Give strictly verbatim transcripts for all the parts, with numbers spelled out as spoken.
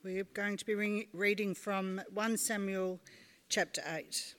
We're going to be re- reading from First Samuel chapter eight.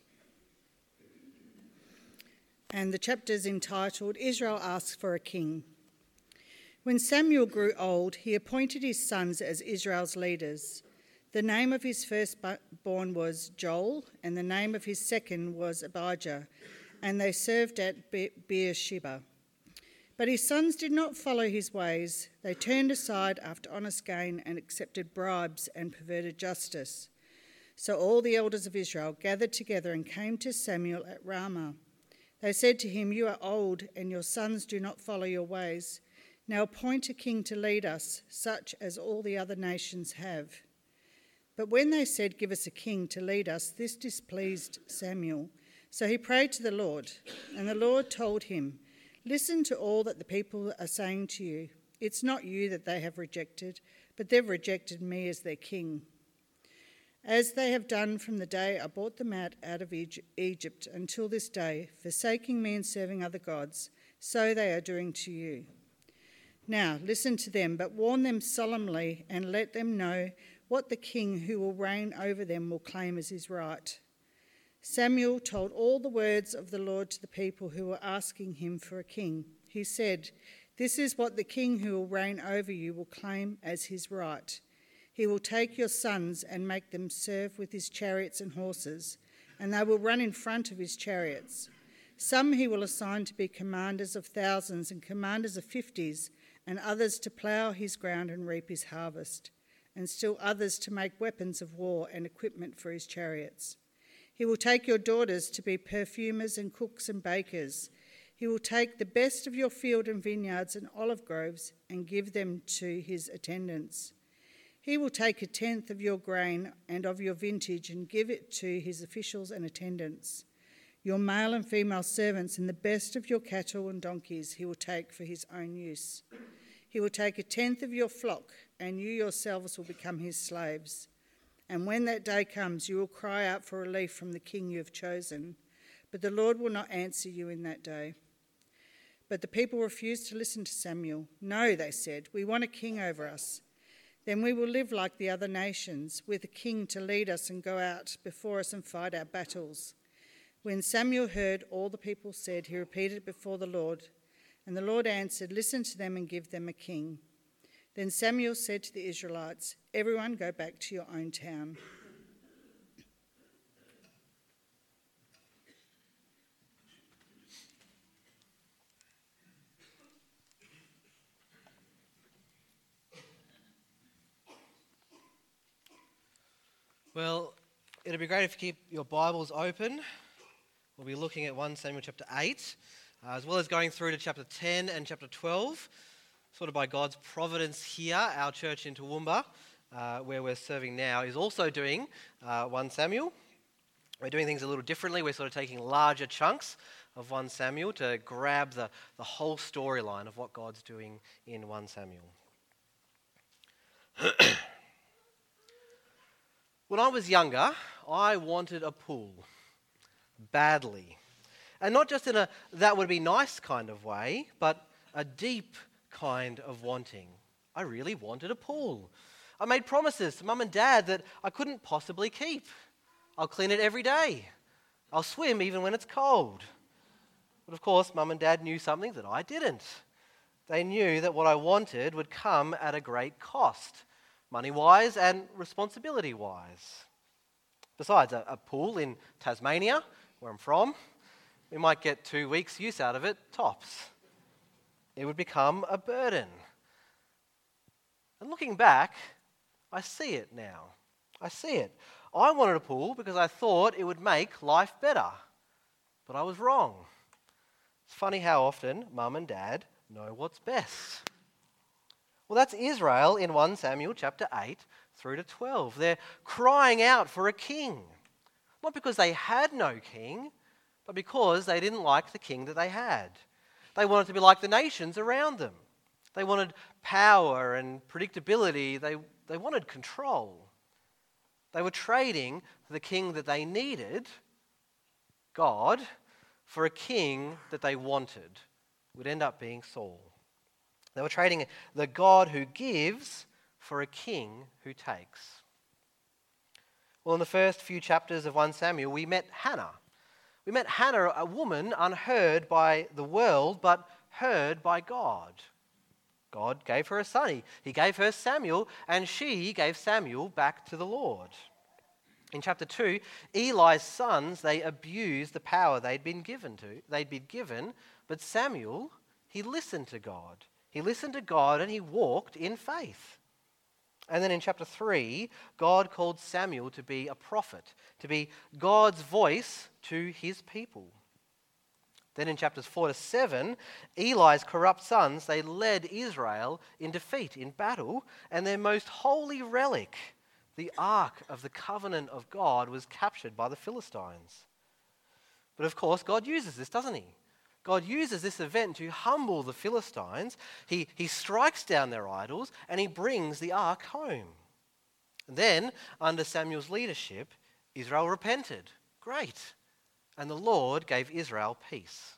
And the chapter is entitled, Israel Asks for a King. When Samuel grew old, he appointed his sons as Israel's leaders. The name of his firstborn was Joel, and the name of his second was Abijah, and they served at Be- Beersheba. But his sons did not follow his ways. They turned aside after honest gain and accepted bribes and perverted justice. So all the elders of Israel gathered together and came to Samuel at Ramah. They said to him, "You are old, and your sons do not follow your ways. Now appoint a king to lead us, such as all the other nations have." But when they said, "Give us a king to lead us," this displeased Samuel. So he prayed to the Lord, and the Lord told him, "Listen to all that the people are saying to you. It's not you that they have rejected, but they've rejected me as their king. As they have done from the day I brought them out, out of Egypt until this day, forsaking me and serving other gods, so they are doing to you. Now listen to them, but warn them solemnly and let them know what the king who will reign over them will claim as his right." Samuel told all the words of the Lord to the people who were asking him for a king. He said, "This is what the king who will reign over you will claim as his right. He will take your sons and make them serve with his chariots and horses, and they will run in front of his chariots. Some he will assign to be commanders of thousands and commanders of fifties, and others to plough his ground and reap his harvest, and still others to make weapons of war and equipment for his chariots. He will take your daughters to be perfumers and cooks and bakers. He will take the best of your field and vineyards and olive groves and give them to his attendants. He will take a tenth of your grain and of your vintage and give it to his officials and attendants. Your male and female servants and the best of your cattle and donkeys he will take for his own use. He will take a tenth of your flock, and you yourselves will become his slaves. And when that day comes, you will cry out for relief from the king you have chosen, but the Lord will not answer you in that day." But the people refused to listen to Samuel. "No," they said, "we want a king over us. Then we will live like the other nations, with a king to lead us and go out before us and fight our battles." When Samuel heard all the people said, he repeated it before the Lord. And the Lord answered, "Listen to them and give them a king." Then Samuel said to the Israelites, "Everyone go back to your own town." Well, it'd be great if you keep your Bibles open. We'll be looking at First Samuel chapter eight, uh, as well as going through to chapter ten and chapter twelve. Sort of by God's providence here, our church in Toowoomba, uh, where we're serving now, is also doing uh, First Samuel. We're doing things a little differently. We're sort of taking larger chunks of First Samuel to grab the, the whole storyline of what God's doing in First Samuel. When I was younger, I wanted a pool badly. And not just in a that would be nice kind of way, but a deep kind of wanting. I really wanted a pool. I made promises to Mum and Dad that I couldn't possibly keep. I'll clean it every day. I'll swim even when it's cold. But of course, Mum and Dad knew something that I didn't. They knew that what I wanted would come at a great cost, money-wise and responsibility-wise. Besides, a, a pool in Tasmania, where I'm from, we might get two weeks' use out of it, tops. It would become a burden. And looking back, I see it now. I see it. I wanted a pool because I thought it would make life better. But I was wrong. It's funny how often Mum and Dad know what's best. Well, that's Israel in First Samuel chapter eight through to twelve. They're crying out for a king. Not because they had no king, but because they didn't like the king that they had. They wanted to be like the nations around them. They wanted power and predictability. They, they wanted control. They were trading the king that they needed, God, for a king that they wanted, would end up being Saul. They were trading the God who gives for a king who takes. Well, in the first few chapters of First Samuel, we met Hannah. We met Hannah, a woman unheard by the world, but heard by God. God gave her a son. He, he gave her Samuel, and she gave Samuel back to the Lord. In chapter two, Eli's sons, they abused the power they'd been given to. They'd been given, but Samuel, he listened to God. He listened to God and he walked in faith. And then in chapter three, God called Samuel to be a prophet, to be God's voice to his people. Then in chapters four to seven, Eli's corrupt sons, they led Israel in defeat, in battle, and their most holy relic, the Ark of the Covenant of God, was captured by the Philistines. But of course, God uses this, doesn't he? God uses this event to humble the Philistines. He, he strikes down their idols and he brings the ark home. And then, under Samuel's leadership, Israel repented. Great. And the Lord gave Israel peace.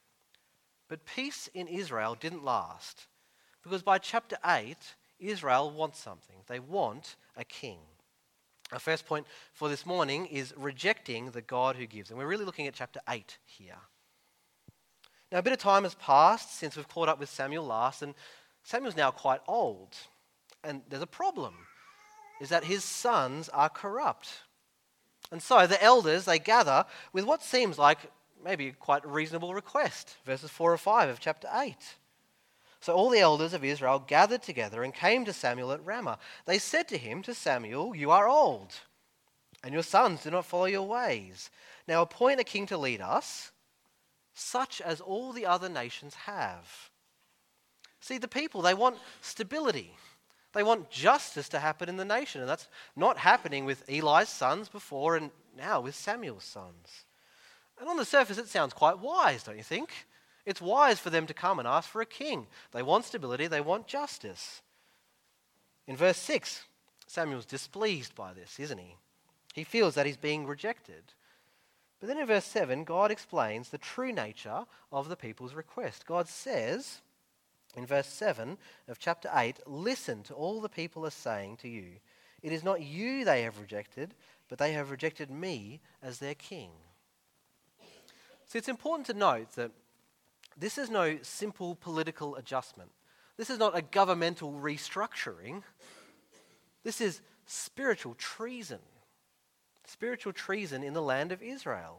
But peace in Israel didn't last, because by chapter eight, Israel wants something. They want a king. Our first point for this morning is rejecting the God who gives. And we're really looking at chapter eight here. Now, a bit of time has passed since we've caught up with Samuel last, and Samuel's now quite old. And there's a problem, is that his sons are corrupt. And so the elders, they gather with what seems like maybe quite a reasonable request, verses four or five of chapter eight. So all the elders of Israel gathered together and came to Samuel at Ramah. They said to him, to Samuel, "You are old, and your sons do not follow your ways. Now appoint a king to lead us, such as all the other nations have." See, the people, they want stability. They want justice to happen in the nation, and that's not happening with Eli's sons before and now with Samuel's sons. And on the surface, it sounds quite wise, don't you think? It's wise for them to come and ask for a king. They want stability, they want justice. In verse six, Samuel's displeased by this, isn't he? He feels that he's being rejected. But then in verse seven, God explains the true nature of the people's request. God says, in verse seven of chapter eight, "Listen to all the people are saying to you. It is not you they have rejected, but they have rejected me as their king." So it's important to note that this is no simple political adjustment. This is not a governmental restructuring. This is spiritual treason. Spiritual treason in the land of Israel.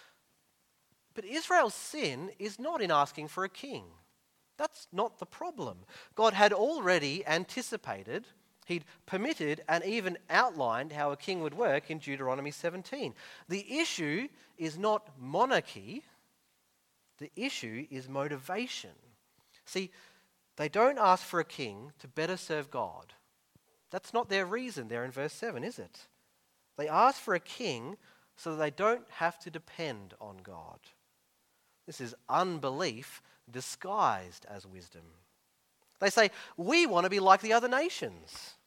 But Israel's sin is not in asking for a king. That's not the problem. God had already anticipated, he'd permitted and even outlined how a king would work in Deuteronomy seventeen. The issue is not monarchy. The issue is motivation. See, they don't ask for a king to better serve God. That's not their reason there in verse seven, is it? They ask for a king so that they don't have to depend on God. This is unbelief disguised as wisdom. They say, "We want to be like the other nations."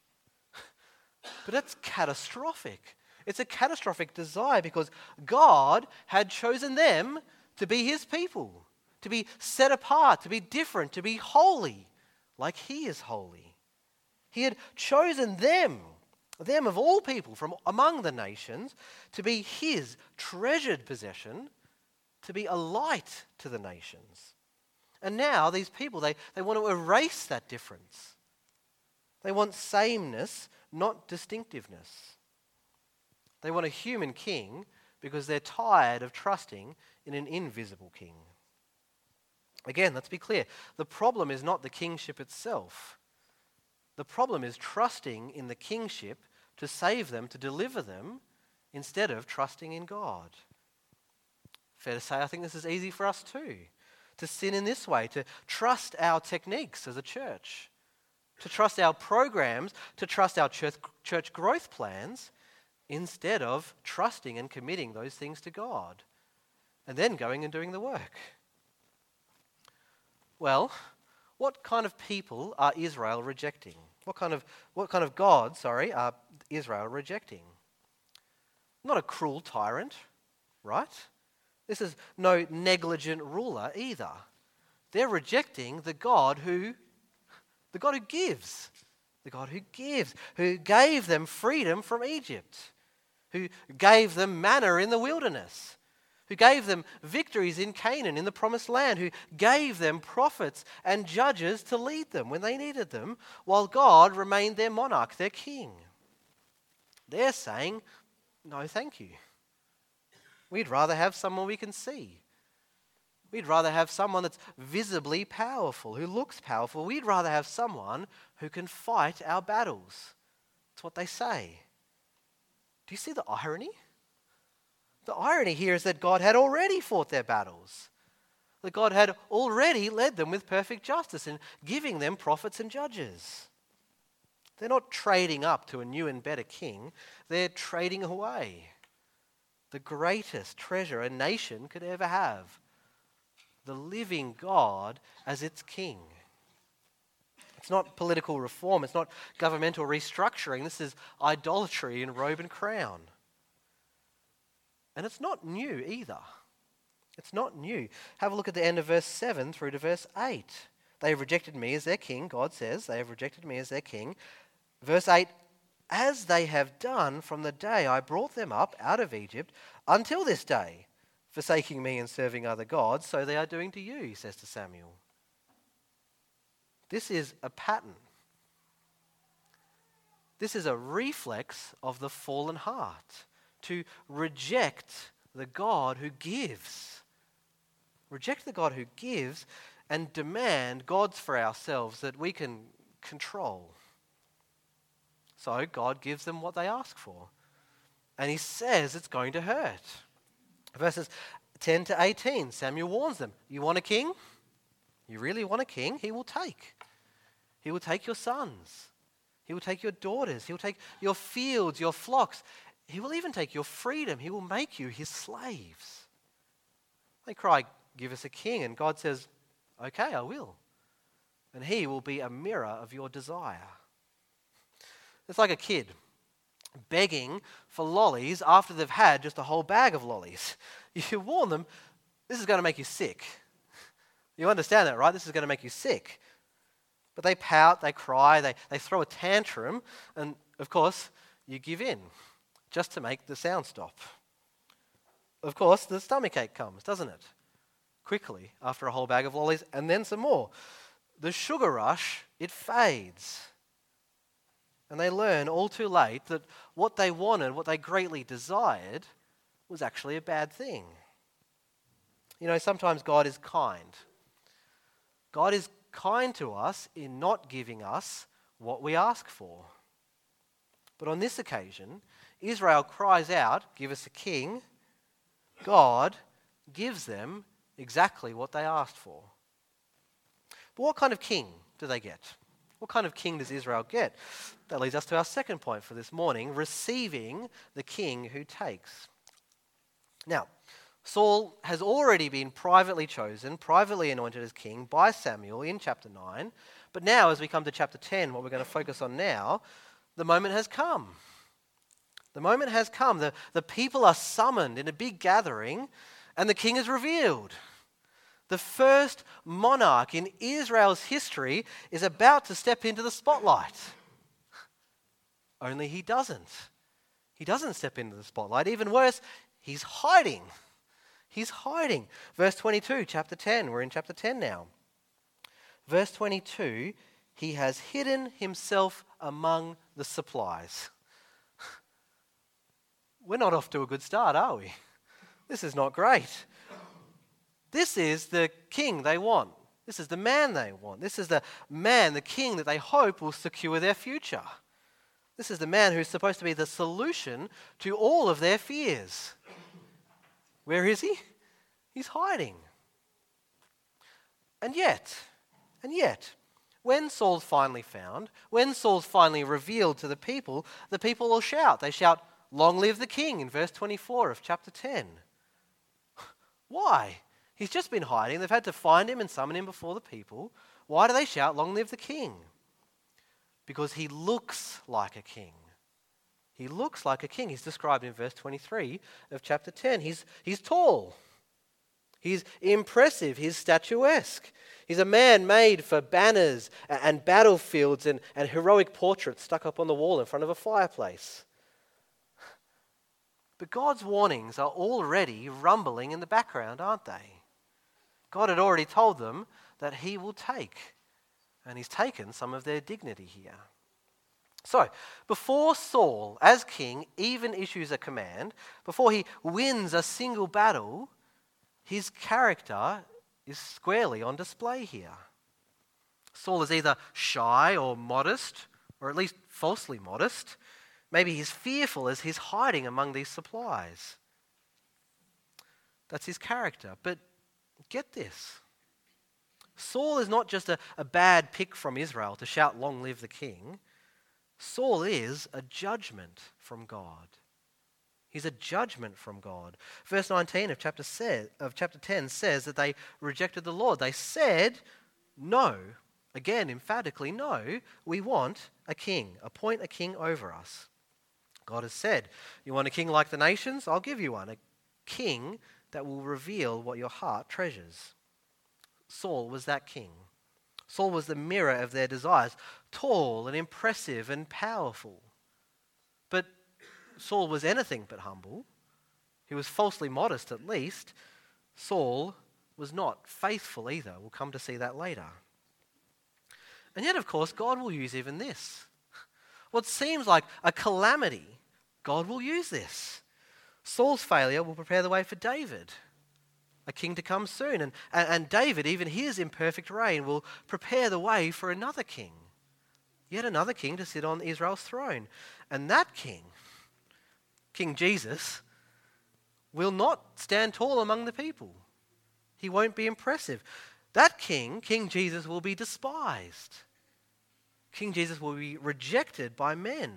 But that's catastrophic. It's a catastrophic desire because God had chosen them to be his people, to be set apart, to be different, to be holy, like he is holy. He had chosen them, them of all people from among the nations, to be his treasured possession, to be a light to the nations. And now these people, they, they want to erase that difference. They want sameness, not distinctiveness. They want a human king because they're tired of trusting in an invisible king. Again, let's be clear. The problem is not the kingship itself. The problem is trusting in the kingship to save them, to deliver them, instead of trusting in God. Fair to say, I think this is easy for us too. To sin in this way, to trust our techniques as a church, to trust our programs, to trust our church, church growth plans, instead of trusting and committing those things to God, and then going and doing the work. Well, what kind of people are Israel rejecting? What kind of what kind of God, sorry, are Israel rejecting? Not a cruel tyrant, right? This is no negligent ruler either. They're rejecting the God who, the God who gives, The God who gives, who gave them freedom from Egypt, who gave them manna in the wilderness, who gave them victories in Canaan, in the promised land, who gave them prophets and judges to lead them when they needed them, while God remained their monarch, their king. They're saying, no, thank you. We'd rather have someone we can see. We'd rather have someone that's visibly powerful, who looks powerful. We'd rather have someone who can fight our battles. That's what they say. Do you see the irony? The irony here is that God had already fought their battles. That God had already led them with perfect justice and giving them prophets and judges. They're not trading up to a new and better king. They're trading away the greatest treasure a nation could ever have. The living God as its king. It's not political reform. It's not governmental restructuring. This is idolatry in robe and crown. And it's not new either. It's not new. Have a look at the end of verse seven through to verse eight. They have rejected me as their king, God says. They have rejected me as their king. Verse eight, as they have done from the day I brought them up out of Egypt until this day, forsaking me and serving other gods, so they are doing to you, he says to Samuel. This is a pattern. This is a reflex of the fallen heart, to reject the God who gives. Reject the God who gives and demand gods for ourselves that we can control. So God gives them what they ask for. And he says it's going to hurt. Verses ten to eighteen, Samuel warns them, you want a king? You really want a king? He will take. He will take your sons. He will take your daughters. He will take your fields, your flocks. He will even take your freedom. He will make you his slaves. They cry, give us a king. And God says, okay, I will. And he will be a mirror of your desire. It's like a kid begging for lollies after they've had just a whole bag of lollies. You warn them, this is going to make you sick. You understand that, right? This is going to make you sick. But they pout, they cry, they, they throw a tantrum, and of course, you give in just to make the sound stop. Of course, the stomachache comes, doesn't it? Quickly, after a whole bag of lollies, and then some more. The sugar rush, it fades. And they learn all too late that what they wanted, what they greatly desired, was actually a bad thing. You know, sometimes God is kind. God is kind to us in not giving us what we ask for. But on this occasion, Israel cries out, give us a king. God gives them exactly what they asked for. But what kind of king do they get? What kind of king does Israel get? That leads us to our second point for this morning, receiving the king who takes. Now, Saul has already been privately chosen, privately anointed as king by Samuel in chapter nine. But now, as we come to chapter ten, what we're going to focus on now, the moment has come. The moment has come. The, the people are summoned in a big gathering, and the king is revealed. The first monarch in Israel's history is about to step into the spotlight. Only he doesn't. He doesn't step into the spotlight. Even worse, he's hiding. He's hiding. Verse twenty-two, chapter ten. We're in chapter ten now. Verse twenty-two, he has hidden himself among the supplies. We're not off to a good start, are we? This is not great. This is the king they want. This is the man they want. This is the man, the king that they hope will secure their future. This is the man who's supposed to be the solution to all of their fears. Where is he? He's hiding. And yet, and yet, when Saul's finally found, when Saul's finally revealed to the people, the people will shout. They shout, long live the king, in verse twenty-four of chapter ten. Why? He's just been hiding. They've had to find him and summon him before the people. Why do they shout, long live the king? Because he looks like a king. He looks like a king. He's described in verse twenty-three of chapter ten. He's, he's tall. He's impressive. He's statuesque. He's a man made for banners and battlefields and, and heroic portraits stuck up on the wall in front of a fireplace. But God's warnings are already rumbling in the background, aren't they? God had already told them that he will take, and he's taken some of their dignity here. So, before Saul, as king, even issues a command, before he wins a single battle, his character is squarely on display here. Saul is either shy or modest, or at least falsely modest. Maybe he's fearful as he's hiding among these supplies. That's his character. But get this. Saul is not just a, a bad pick from Israel to shout, "Long live the king." Saul is a judgment from God. He's a judgment from God. Verse nineteen of chapter, se- of chapter ten says that they rejected the Lord. They said, no, again emphatically, no, we want a king. Appoint a king over us. God has said, you want a king like the nations? I'll give you one. A king that will reveal what your heart treasures. Saul was that king. Saul was the mirror of their desires, tall and impressive and powerful. But Saul was anything but humble. He was falsely modest at least. Saul was not faithful either. We'll come to see that later. And yet, of course, God will use even this. What seems like a calamity, God will use this. Saul's failure will prepare the way for David, a king to come soon. And, and, and David, even his imperfect reign, will prepare the way for another king. Yet another king to sit on Israel's throne. And that king, King Jesus, will not stand tall among the people. He won't be impressive. That king, King Jesus, will be despised. King Jesus will be rejected by men.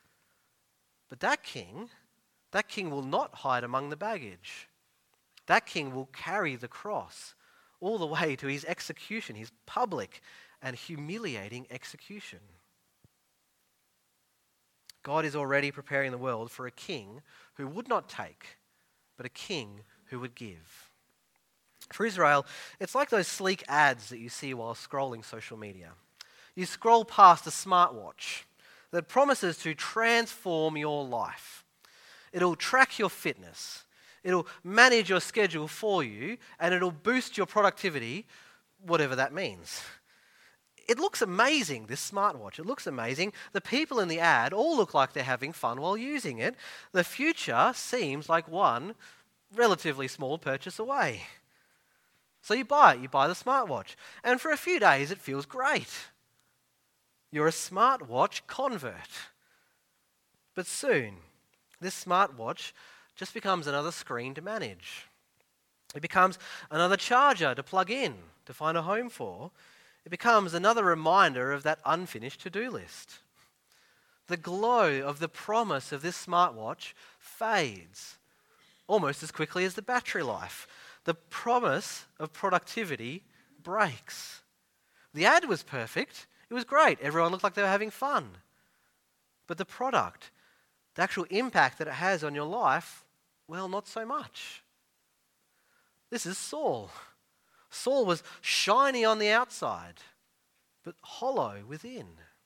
But that king, that king will not hide among the baggage. That king will carry the cross all the way to his execution, his public and humiliating execution. God is already preparing the world for a king who would not take, but a king who would give. For Israel, it's like those sleek ads that you see while scrolling social media. You scroll past a smartwatch that promises to transform your life. It'll track your fitness. It'll manage your schedule for you, and it'll boost your productivity, whatever that means. It looks amazing, this smartwatch. It looks amazing. The people in the ad all look like they're having fun while using it. The future seems like one relatively small purchase away. So you buy it, you buy the smartwatch. And for a few days it feels great. You're a smartwatch convert. But soon, this smartwatch just becomes another screen to manage. It becomes another charger to plug in, to find a home for. It becomes another reminder of that unfinished to-do list. The glow of the promise of this smartwatch fades almost as quickly as the battery life. The promise of productivity breaks. The ad was perfect. It was great. Everyone looked like they were having fun. But the product, the actual impact that it has on your life, well, not so much. This is Saul. Saul was shiny on the outside, but hollow within.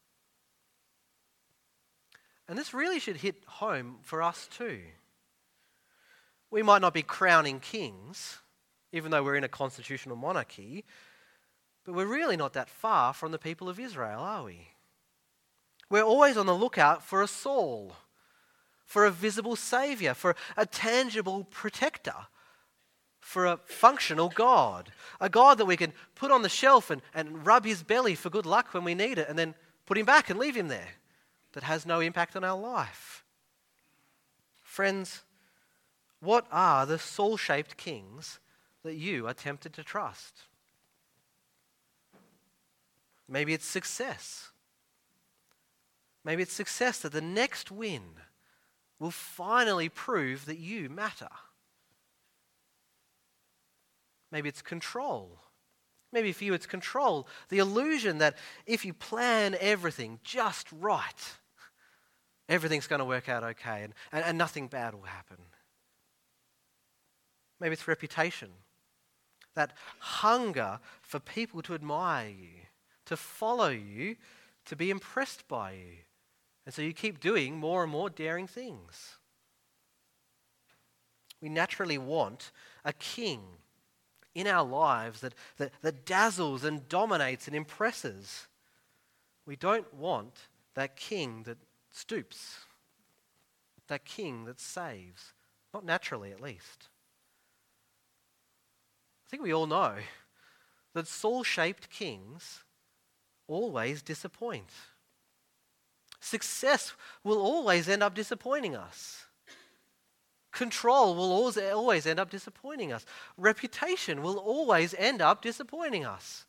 And this really should hit home for us too. We might not be crowning kings, even though we're in a constitutional monarchy, but we're really not that far from the people of Israel, are we? We're always on the lookout for a Saul, for a visible saviour, for a tangible protector, for a functional God, a God that we can put on the shelf and, and rub his belly for good luck when we need it and then put him back and leave him there, that has no impact on our life. Friends, what are the Saul-shaped kings that you are tempted to trust? Maybe it's success. Maybe it's success that the next win will finally prove that you matter. Maybe it's control. Maybe for you it's control. The illusion that if you plan everything just right, everything's going to work out okay and, and, and nothing bad will happen. Maybe it's reputation. that hunger for people to admire you, to follow you, to be impressed by you. And so you keep doing more and more daring things. We naturally want a king in our lives that, that, that dazzles and dominates and impresses. We don't want that king that stoops, that king that saves, not naturally at least. I think we all know that Saul-shaped kings always disappoint. Success will always end up disappointing us. Control will always, always end up disappointing us. Reputation will always end up disappointing us.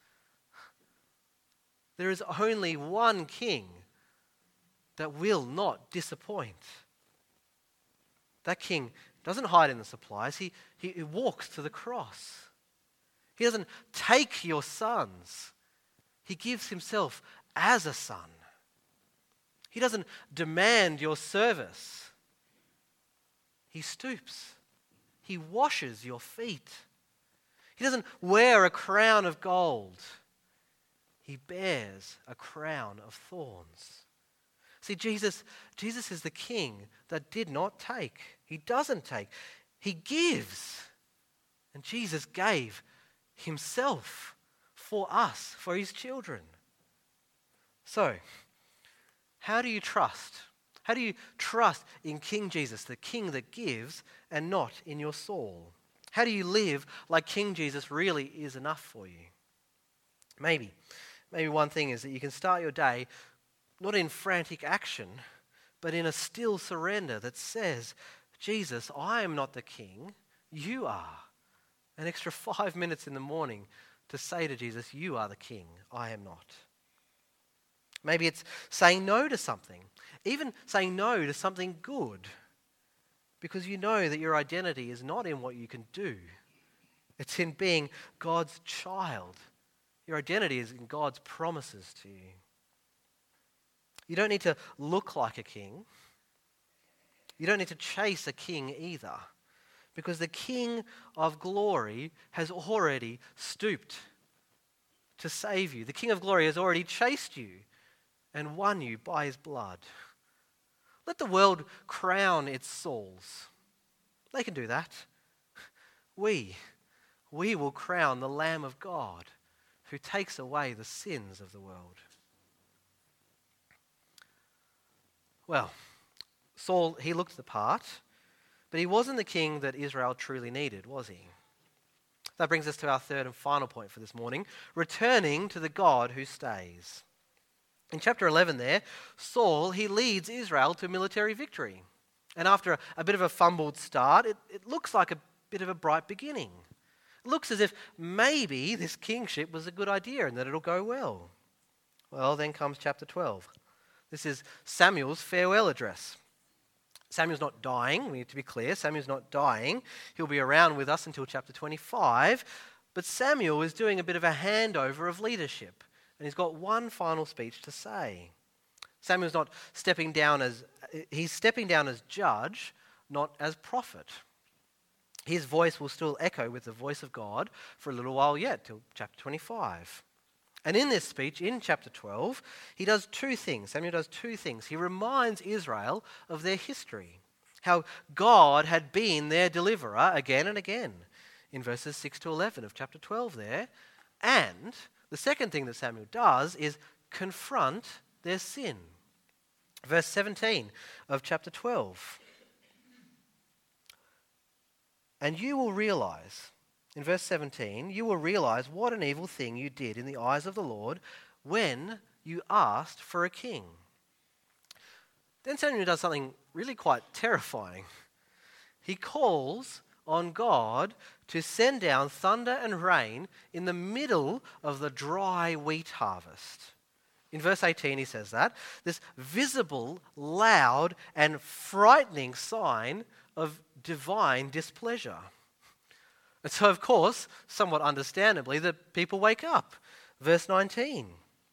There is only one king that will not disappoint. That king doesn't hide in the supplies. He, he, he walks to the cross. He doesn't take your sons. He gives himself as a son. He doesn't demand your service. He stoops. He washes your feet. He doesn't wear a crown of gold. He bears a crown of thorns. See, Jesus, Jesus is the king that did not take. He doesn't take. He gives. And Jesus gave himself for us, for his children. So, how do you trust? How do you trust in King Jesus, the king that gives, and not in your Saul? How do you live like King Jesus really is enough for you? Maybe, maybe one thing is that you can start your day not in frantic action, but in a still surrender that says, Jesus, I am not the king, you are. An extra five minutes in the morning to say to Jesus, you are the king, I am not. Maybe it's saying no to something, even saying no to something good, because you know that your identity is not in what you can do. It's in being God's child. Your identity is in God's promises to you. You don't need to look like a king. You don't need to chase a king either, because the King of glory has already stooped to save you. The King of glory has already chased you and won you by his blood. Let the world crown its Sauls. They can do that. We, we will crown the Lamb of God who takes away the sins of the world. Well, Saul, he looked the part, but he wasn't the king that Israel truly needed, was he? That brings us to our third and final point for this morning, returning to the God who stays. In chapter eleven there, Saul, he leads Israel to military victory. And after a, a bit of a fumbled start, it, it looks like a bit of a bright beginning. It looks as if maybe this kingship was a good idea and that it'll go well. Well, then comes chapter twelve. This is Samuel's farewell address. Samuel's not dying, we need to be clear. Samuel's not dying. He'll be around with us until chapter twenty-five. But Samuel is doing a bit of a handover of leadership. And he's got one final speech to say. Samuel's not stepping down as, he's stepping down as judge, not as prophet. His voice will still echo with the voice of God for a little while yet, till chapter twenty-five. And in this speech, in chapter twelve, he does two things. Samuel does two things. He reminds Israel of their history, how God had been their deliverer again and again, in verses six to eleven of chapter twelve there. And the second thing that Samuel does is confront their sin. Verse seventeen of chapter twelve. And you will realize, in verse seventeen, you will realize what an evil thing you did in the eyes of the Lord when you asked for a king. Then Samuel does something really quite terrifying. He calls on God to send down thunder and rain in the middle of the dry wheat harvest. In verse eighteen he says that, this visible, loud and frightening sign of divine displeasure. And so, of course, somewhat understandably, the people wake up. Verse nineteen.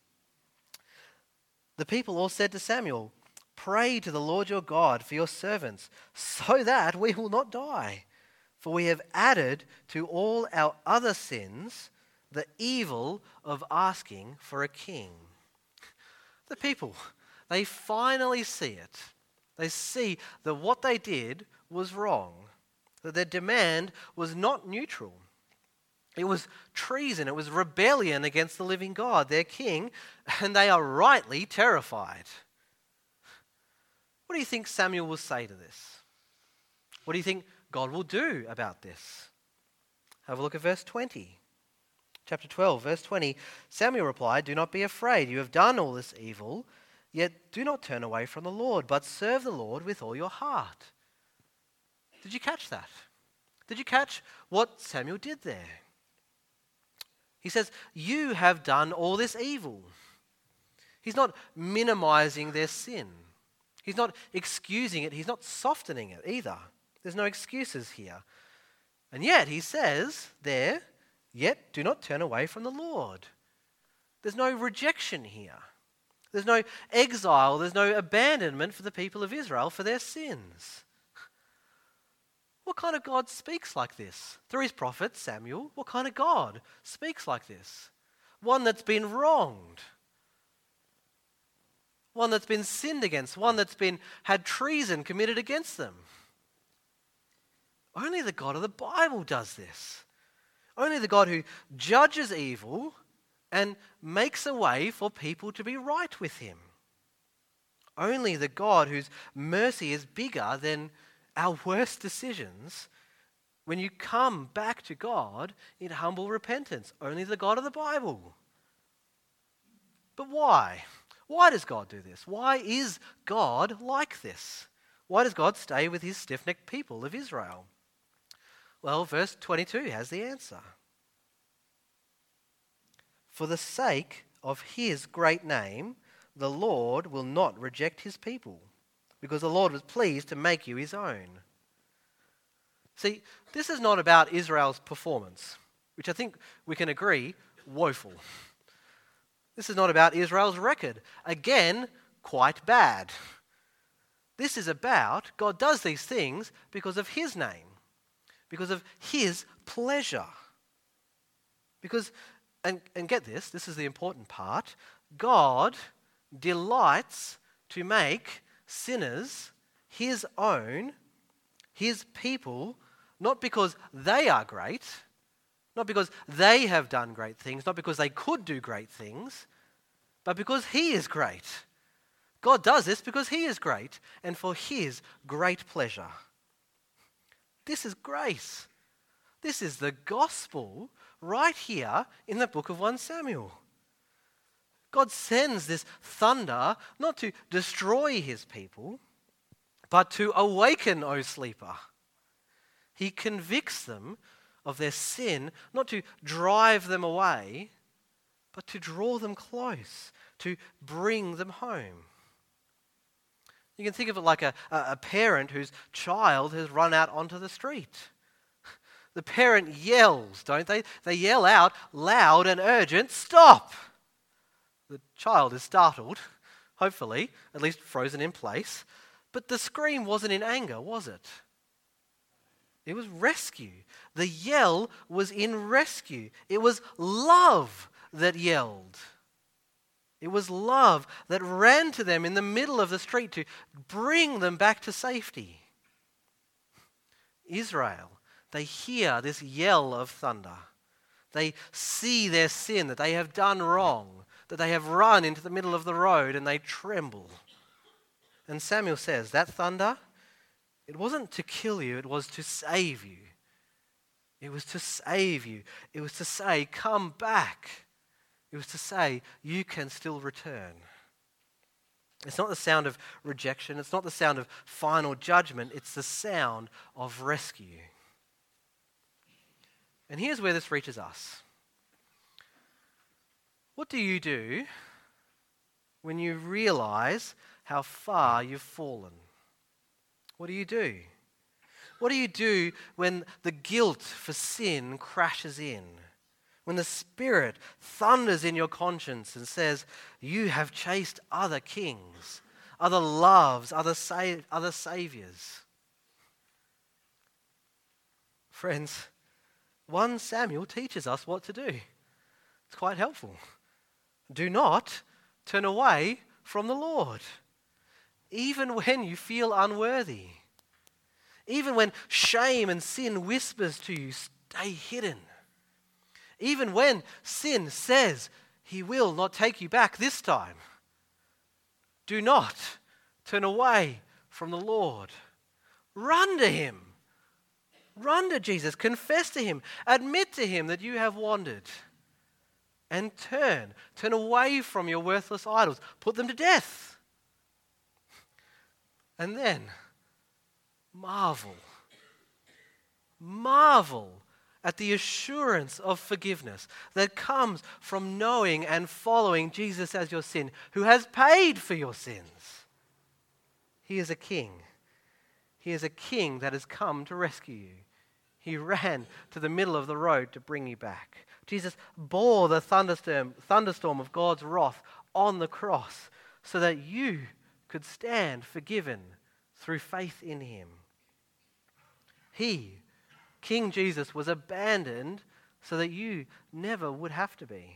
The people all said to Samuel, "Pray to the Lord your God for your servants, so that we will not die. For we have added to all our other sins the evil of asking for a king. The people, they finally see it. They see that what they did was wrong, that their demand was not neutral. It was treason, it was rebellion against the living God, their king, and they are rightly terrified. What do you think Samuel will say to this? What do you think God will do about this? Have a look at verse twenty. Chapter twelve, verse twenty. Samuel replied, "Do not be afraid. You have done all this evil, yet do not turn away from the Lord, but serve the Lord with all your heart." Did you catch that? Did you catch what Samuel did there? He says, you have done all this evil. He's not minimizing their sin. He's not excusing it. He's not softening it either. There's no excuses here. And yet he says there, yet do not turn away from the Lord. There's no rejection here. There's no exile. There's no abandonment for the people of Israel for their sins. What kind of God speaks like this? Through his prophet Samuel, what kind of God speaks like this? One that's been wronged. One that's been sinned against. One that's been had treason committed against them. Only the God of the Bible does this. Only the God who judges evil and makes a way for people to be right with him. Only the God whose mercy is bigger than our worst decisions when you come back to God in humble repentance. Only the God of the Bible. But why? Why does God do this? Why is God like this? Why does God stay with his stiff-necked people of Israel? Well, verse twenty-two has the answer. For the sake of his great name, the Lord will not reject his people, because the Lord was pleased to make you his own. See, this is not about Israel's performance, which I think we can agree, woeful. This is not about Israel's record. Again, quite bad. This is about God does these things because of his name, because of his pleasure. Because, and, and get this, this is the important part, God delights to make sinners his own, his people, not because they are great, not because they have done great things, not because they could do great things, but because he is great. God does this because he is great and for his great pleasure. This is grace. This is the gospel right here in the book of First Samuel. God sends this thunder not to destroy his people, but to awaken, O sleeper. He convicts them of their sin, not to drive them away, but to draw them close, to bring them home. You can think of it like a, a parent whose child has run out onto the street. The parent yells, don't they? They yell out loud and urgent, "Stop!" The child is startled, hopefully, at least frozen in place. But the scream wasn't in anger, was it? It was rescue. The yell was in rescue. It was love that yelled. It was love that ran to them in the middle of the street to bring them back to safety. Israel, they hear this yell of thunder. They see their sin, that they have done wrong, that they have run into the middle of the road, and they tremble. And Samuel says, that thunder, it wasn't to kill you, it was to save you. It was to save you. It was to say, come back. It was to say, you can still return. It's not the sound of rejection. It's not the sound of final judgment. It's the sound of rescue. And here's where this reaches us. What do you do when you realize how far you've fallen? What do you do? What do you do when the guilt for sin crashes in? When the Spirit thunders in your conscience and says, you have chased other kings, other loves, other, sa- other saviors. Friends, First Samuel teaches us what to do. It's quite helpful. Do not turn away from the Lord, even when you feel unworthy. Even when shame and sin whispers to you, stay hidden. Even when sin says he will not take you back this time, do not turn away from the Lord. Run to him. Run to Jesus. Confess to him. Admit to him that you have wandered. And turn. Turn away from your worthless idols. Put them to death. And then marvel. Marvel at the assurance of forgiveness that comes from knowing and following Jesus as your sin, who has paid for your sins. He is a king. He is a king that has come to rescue you. He ran to the middle of the road to bring you back. Jesus bore the thunderstorm, thunderstorm of God's wrath on the cross so that you could stand forgiven through faith in him. He, King Jesus, was abandoned so that you never would have to be.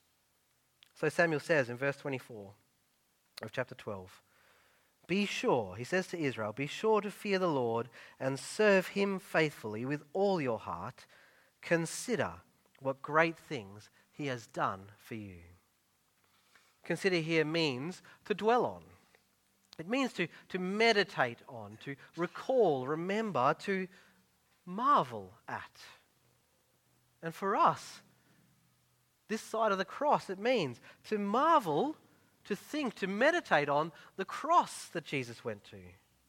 So Samuel says in verse twenty-four of chapter twelve, be sure, he says to Israel, be sure to fear the Lord and serve him faithfully with all your heart. Consider what great things he has done for you. Consider here means to dwell on. It means to, to meditate on, to recall, remember, to marvel at. And for us, this side of the cross, it means to marvel, to think, to meditate on the cross that Jesus went to.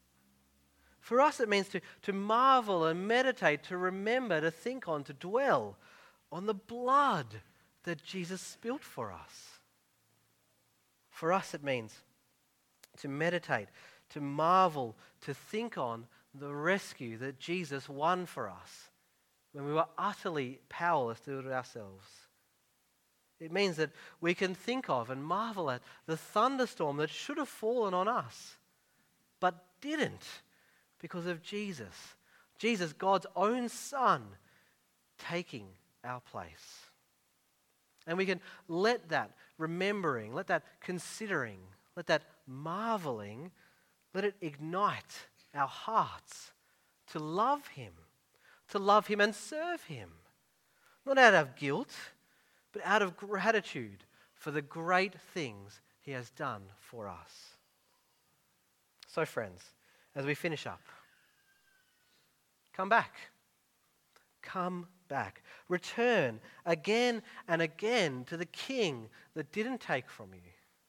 For us, it means to, to marvel and meditate, to remember, to think on, to dwell on the blood that Jesus spilt for us. For us, it means to meditate, to marvel, to think on the rescue that Jesus won for us when we were utterly powerless to do it ourselves. It means that we can think of and marvel at the thunderstorm that should have fallen on us, but didn't because of Jesus. Jesus, God's own Son, taking our place. And we can let that remembering, let that considering, let that marveling, let it ignite our hearts to love him, to love him and serve him. Not out of guilt, but out of gratitude for the great things he has done for us. So friends, as we finish up, come back. Come back. Return again and again to the King that didn't take from you.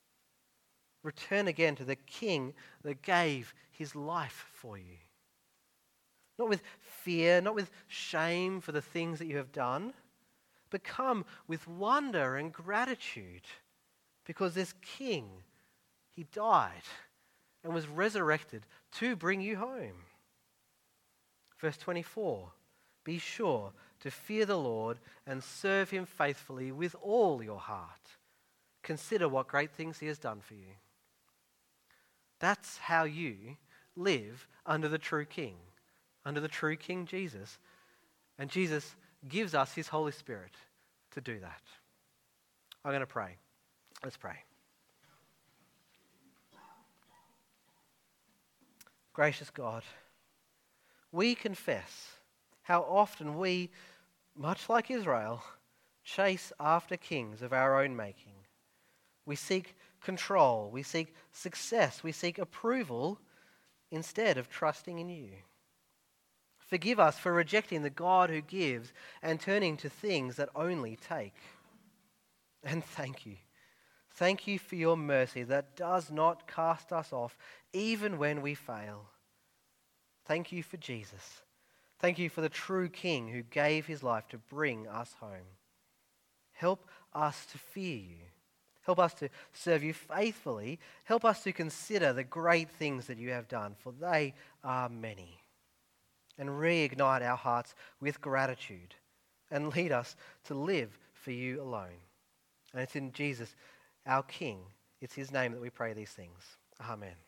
Return again to the King that gave his life for you. Not with fear, not with shame for the things that you have done, but come with wonder and gratitude because this King, he died and was resurrected to bring you home. Verse twenty-four, be sure to fear the Lord and serve him faithfully with all your heart. Consider what great things he has done for you. That's how you live under the true King, under the true King Jesus. And Jesus gives us his Holy Spirit to do that. I'm going to pray. Let's pray. Gracious God, we confess how often we, much like Israel, chase after kings of our own making. We seek control, we seek success, we seek approval instead of trusting in you. Forgive us for rejecting the God who gives and turning to things that only take. And thank you. Thank you for your mercy that does not cast us off even when we fail. Thank you for Jesus. Thank you for the true King who gave his life to bring us home. Help us to fear you. Help us to serve you faithfully. Help us to consider the great things that you have done, for they are many. And reignite our hearts with gratitude and lead us to live for you alone. And it's in Jesus, our King, it's his name that we pray these things. Amen.